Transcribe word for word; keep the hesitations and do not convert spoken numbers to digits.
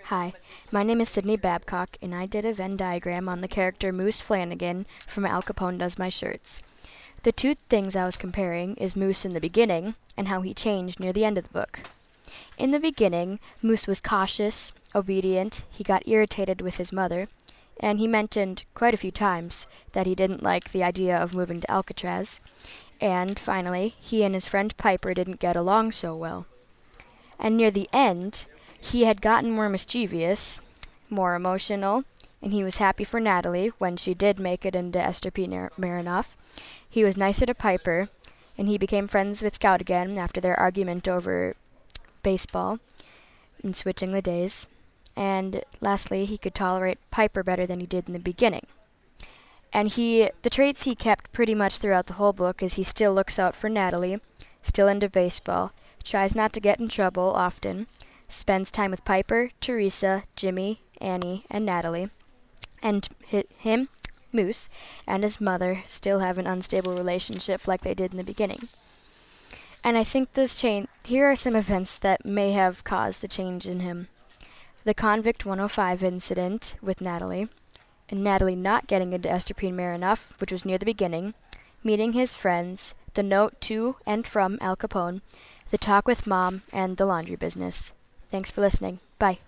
Hi, my name is Sydney Babcock, and I did a Venn diagram on the character Moose Flanagan from Al Capone Does My Shirts. The two things I was comparing is Moose in the beginning and how he changed near the end of the book. In the beginning, Moose was cautious, obedient, he got irritated with his mother, and he mentioned quite a few times that he didn't like the idea of moving to Alcatraz, and finally, he and his friend Piper didn't get along so well. And near the end, he had gotten more mischievous, more emotional, and he was happy for Natalie when she did make it into Esther P. Nar- Marinoff. He was nicer to Piper, and he became friends with Scout again after their argument over baseball and switching the days. And lastly, he could tolerate Piper better than he did in the beginning. And he, the traits he kept pretty much throughout the whole book is he still looks out for Natalie, still into baseball, tries not to get in trouble often, spends time with Piper, Teresa, Jimmy, Annie, and Natalie, and hi- him, Moose, and his mother still have an unstable relationship like they did in the beginning. And I think those change. Here are some events that may have caused the change in him. The Convict one oh five incident with Natalie, and Natalie not getting into Esther P. Marinoff, which was near the beginning, meeting his friends, the note to and from Al Capone, the talk with Mom, and the laundry business. Thanks for listening. Bye.